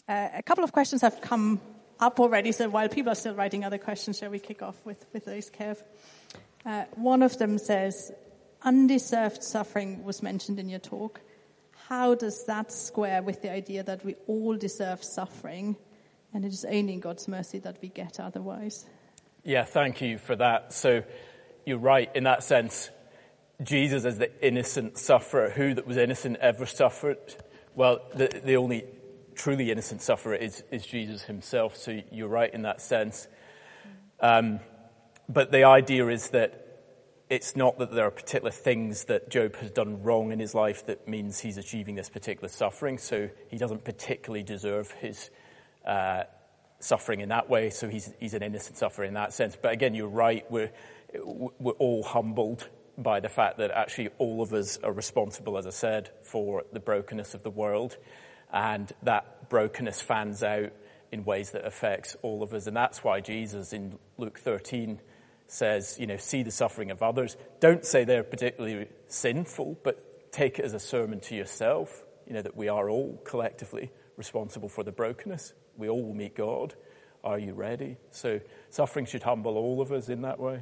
A couple of questions have come up already, so while people are still writing other questions, shall we kick off with those, Kev? One of them says, undeserved suffering was mentioned in your talk. How does that square with the idea that we all deserve suffering, and it is only in God's mercy that we get otherwise? Yeah, thank you for that. So you're right, in that sense, Jesus as the innocent sufferer, who that was innocent ever suffered? Well, the only truly innocent sufferer is Jesus himself, so you're right in that sense. But the idea is that it's not that there are particular things that Job has done wrong in his life that means he's achieving this particular suffering, so he doesn't particularly deserve his suffering in that way, so he's an innocent sufferer in that sense. But again, you're right, we're all humbled by the fact that actually all of us are responsible, as I said, for the brokenness of the world. And that brokenness fans out in ways that affects all of us. And that's why Jesus in Luke 13 says, see the suffering of others. Don't say they're particularly sinful, but take it as a sermon to yourself, that we are all collectively responsible for the brokenness. We all will meet God. Are you ready? So suffering should humble all of us in that way.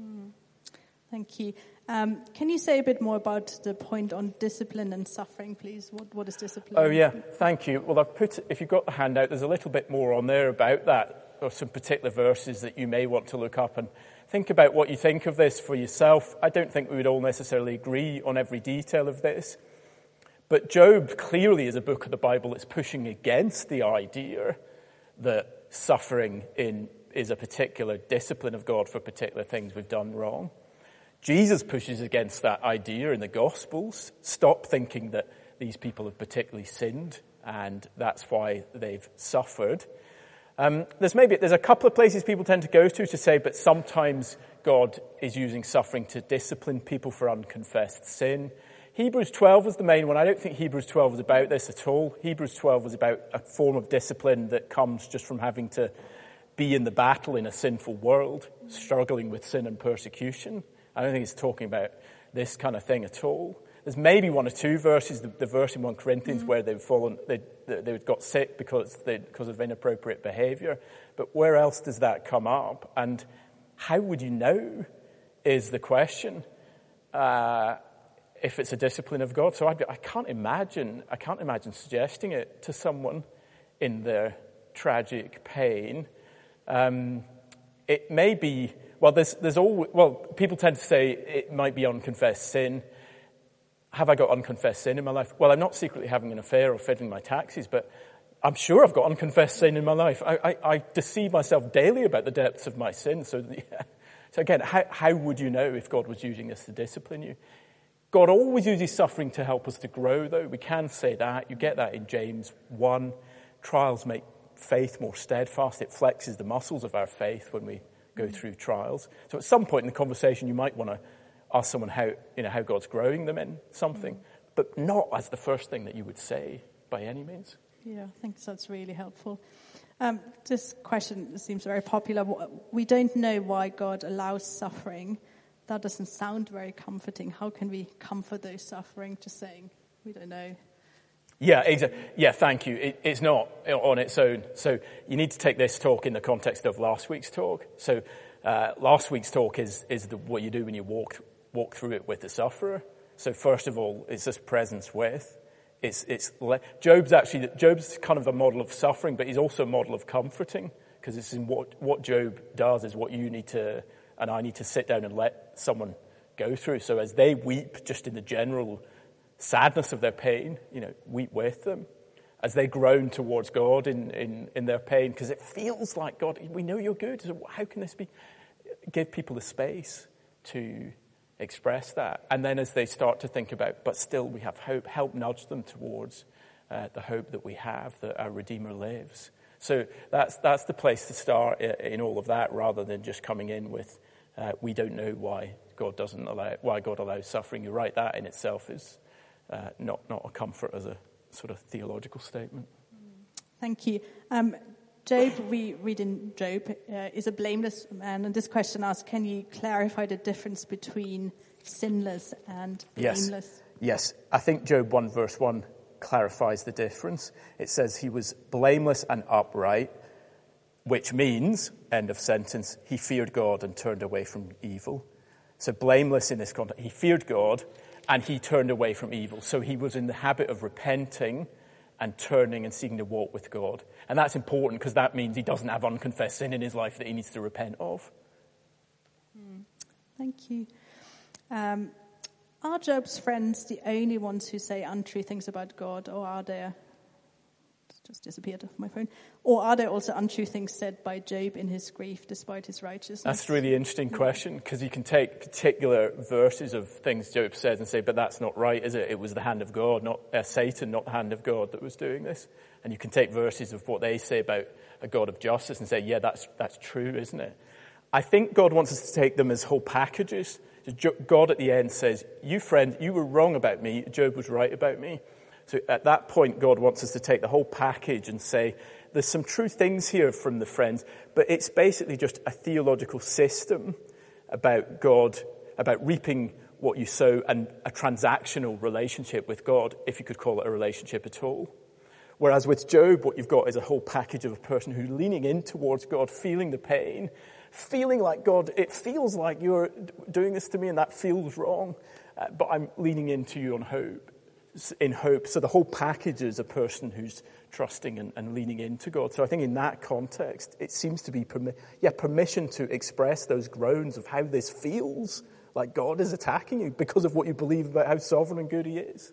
Thank you. Can you say a bit more about the point on discipline and suffering, please? What is discipline? Oh, yeah. Thank you. Well, if you've got the handout, there's a little bit more on there about that, or some particular verses that you may want to look up and think about what you think of this for yourself. I don't think we would all necessarily agree on every detail of this. But Job clearly is a book of the Bible that's pushing against the idea that suffering is a particular discipline of God for particular things we've done wrong. Jesus pushes against that idea in the Gospels. Stop thinking that these people have particularly sinned and that's why they've suffered. There's a couple of places people tend to go to say, but sometimes God is using suffering to discipline people for unconfessed sin. Hebrews 12 was the main one. I don't think Hebrews 12 was about this at all. Hebrews 12 was about a form of discipline that comes just from having to be in the battle in a sinful world, struggling with sin and persecution. I don't think it's talking about this kind of thing at all. There's maybe one or two verses, the verse in 1 Corinthians where they got sick because of inappropriate behavior. But where else does that come up? And how would you know is the question if it's a discipline of God. So I can't imagine suggesting it to someone in their tragic pain. It may be. Well, people tend to say it might be unconfessed sin. Have I got unconfessed sin in my life? Well, I'm not secretly having an affair or fiddling my taxes, but I'm sure I've got unconfessed sin in my life. I deceive myself daily about the depths of my sin. So again, how would you know if God was using this to discipline you? God always uses suffering to help us to grow, though. We can say that. You get that in James 1. Trials make faith more steadfast. It flexes the muscles of our faith when we go through trials. So at some point in the conversation, you might want to ask someone how God's growing them in something, but not as the first thing that you would say by any means. Yeah, I think that's really helpful. This question seems very popular. We don't know why God allows suffering. That doesn't sound very comforting. How can we comfort those suffering? Just saying, we don't know. Yeah, exactly. Yeah, thank you. It's not on its own. So you need to take this talk in the context of last week's talk. So last week's talk is what you do when you walk through it with the sufferer. So first of all, it's this presence with. Job's kind of a model of suffering, but he's also a model of comforting, because it's in what Job does is what you need to, and I need to sit down and let someone go through. So as they weep just in the general sadness of their pain, weep with them. As they groan towards God in their pain, because it feels like, God, we know you're good. So how can this be? Give people the space to express that. And then as they start to think about, but still we have hope, help nudge them towards the hope that we have, that our Redeemer lives. So that's the place to start in all of that, rather than just coming in with, we don't know why God allows suffering. You're right, that in itself is not a comfort as a sort of theological statement. Thank you. Job, we read in Job, is a blameless man. And this question asks, can you clarify the difference between sinless and blameless? Yes. I think Job 1 verse 1 clarifies the difference. It says he was blameless and upright, which means, end of sentence, he feared God and turned away from evil. So blameless in this context, he feared God and he turned away from evil. So he was in the habit of repenting and turning and seeking to walk with God. And that's important because that means he doesn't have unconfessed sin in his life that he needs to repent of. Thank you. Are Job's friends the only ones who say untrue things about God, or are there... It's just disappeared off my phone. Or are there also untrue things said by Job in his grief despite his righteousness? That's a really interesting question, because you can take particular verses of things Job says and say, but that's not right, is it? It was the hand of God, not Satan, not the hand of God that was doing this. And you can take verses of what they say about a God of justice and say, yeah, that's true, isn't it? I think God wants us to take them as whole packages. God at the end says, you friend, you were wrong about me, Job was right about me. So at that point, God wants us to take the whole package and say, there's some true things here from the friends, but it's basically just a theological system about God, about reaping what you sow, and a transactional relationship with God, if you could call it a relationship at all. Whereas with Job, what you've got is a whole package of a person who's leaning in towards God, feeling the pain, feeling like, God, it feels like you're doing this to me and that feels wrong, but I'm leaning into you in hope. So the whole package is a person who's trusting and leaning into God. So I think in that context, it seems to be permission to express those groans of how this feels like God is attacking you because of what you believe about how sovereign and good he is.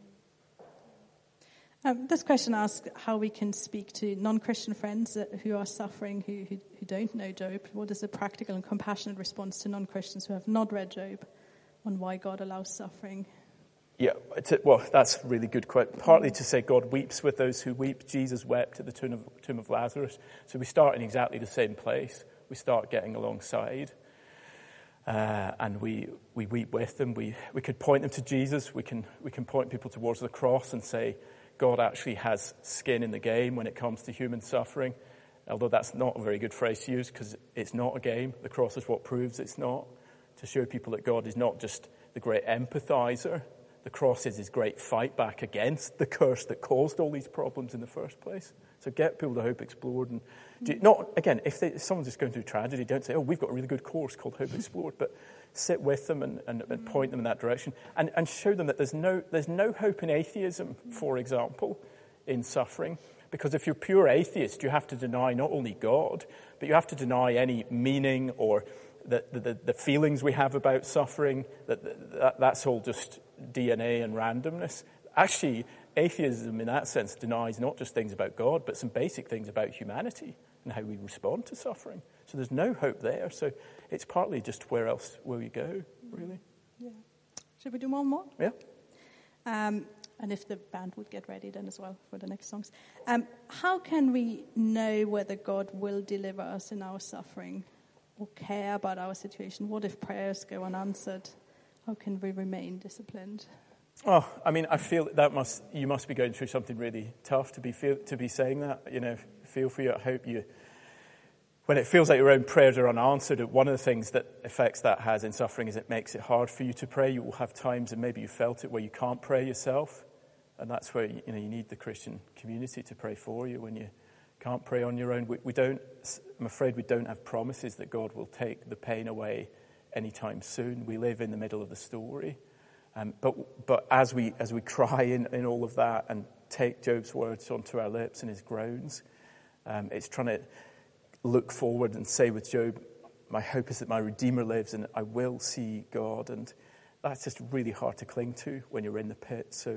This question asks how we can speak to non-Christian friends who are suffering, who don't know Job. What is a practical and compassionate response to non-Christians who have not read Job on why God allows suffering? Yeah, well, that's a really good question. Partly to say God weeps with those who weep. Jesus wept at the tomb of Lazarus. So we start in exactly the same place. We start getting alongside. And we weep with them. We could point them to Jesus. We can point people towards the cross and say, God actually has skin in the game when it comes to human suffering. Although that's not a very good phrase to use because it's not a game. The cross is what proves it's not. To show people that God is not just the great empathizer. The cross is his great fight back against the curse that caused all these problems in the first place. So get people to Hope Explored. And if someone's just going through tragedy, don't say, oh, we've got a really good course called Hope Explored. But sit with them and point them in that direction. And show them that there's no hope in atheism, for example, in suffering. Because if you're pure atheist, you have to deny not only God, but you have to deny any meaning or the feelings we have about suffering. That's all just DNA and randomness. Actually, atheism in that sense denies not just things about God, but some basic things about humanity and how we respond to suffering. So there's no hope there. So it's partly just where else will you go, really? Yeah. Should we do one more? Yeah. And if the band would get ready then as well for the next songs. How can we know whether God will deliver us in our suffering or care about our situation? What if prayers go unanswered? How can we remain disciplined? Oh, I mean, I feel you must be going through something really tough to be saying that. You know, feel for you. I hope you. When it feels like your own prayers are unanswered, one of the things that effects that has in suffering is it makes it hard for you to pray. You will have times, and maybe you felt it, where you can't pray yourself, and that's where you need the Christian community to pray for you when you can't pray on your own. I'm afraid we don't have promises that God will take the pain away anytime soon. We live in the middle of the story. But as we cry in all of that and take Job's words onto our lips and his groans, it's trying to look forward and say with Job, my hope is that my Redeemer lives and I will see God. And that's just really hard to cling to when you're in the pit. So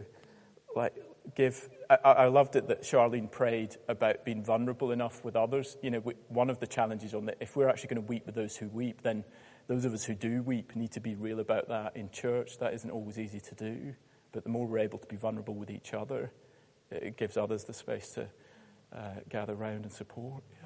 I loved it that Charlene prayed about being vulnerable enough with others. You know, one of the challenges if we're actually going to weep with those who weep, then those of us who do weep need to be real about that in church. That isn't always easy to do. But the more we're able to be vulnerable with each other, it gives others the space to gather around and support. Yeah.